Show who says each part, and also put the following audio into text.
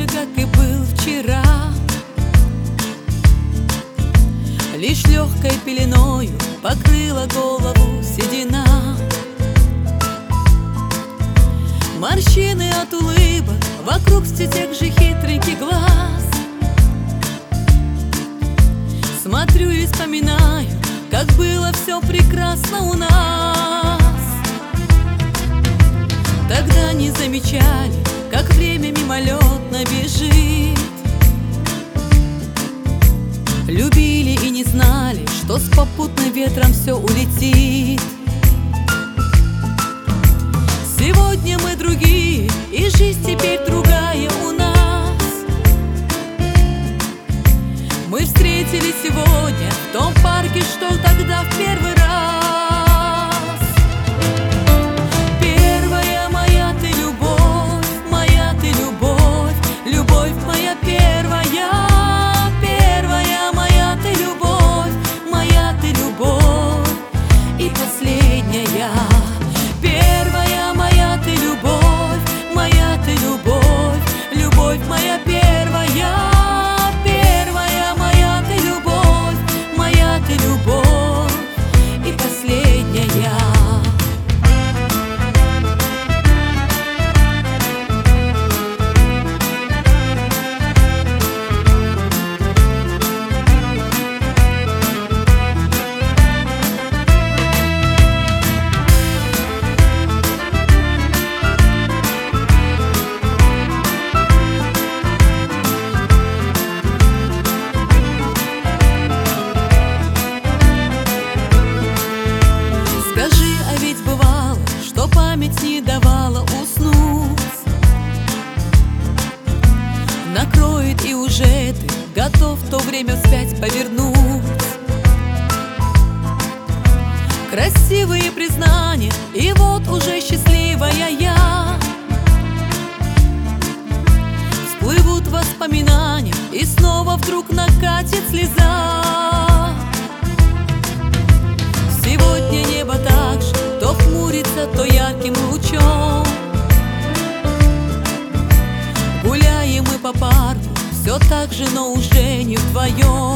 Speaker 1: же, как и был вчера. Лишь легкой пеленою покрыла голову седина. Морщины от улыбок, вокруг все тех же хитреньких глаз. Смотрю и вспоминаю, как было все прекрасно у нас. Тогда не замечали, как время мимолетно бежит. Любили и не знали, что с попутным ветром все улетит. Сегодня мы другие, и жизнь теперь другая у нас. Мы встретились сегодня в том парке, что тогда в первый раз. Первая моя ты любовь, моя ты любовь, любовь моя первая. Первая моя ты любовь, моя ты любовь и последняя. Первая моя ты любовь, моя ты любовь, любовь моя первая. Первая моя ты любовь, моя ты любовь и последняя. Память не давала уснуть. Накроет, и уже ты готов в то время вспять повернуть. Красивые признания, и вот уже счастливая я. Всплывут воспоминания, и снова вдруг накатит слеза. Сегодня небо так же то хмурится, то ярким лучом. Гуляем мы по парку, все так же, но уже не вдвоем.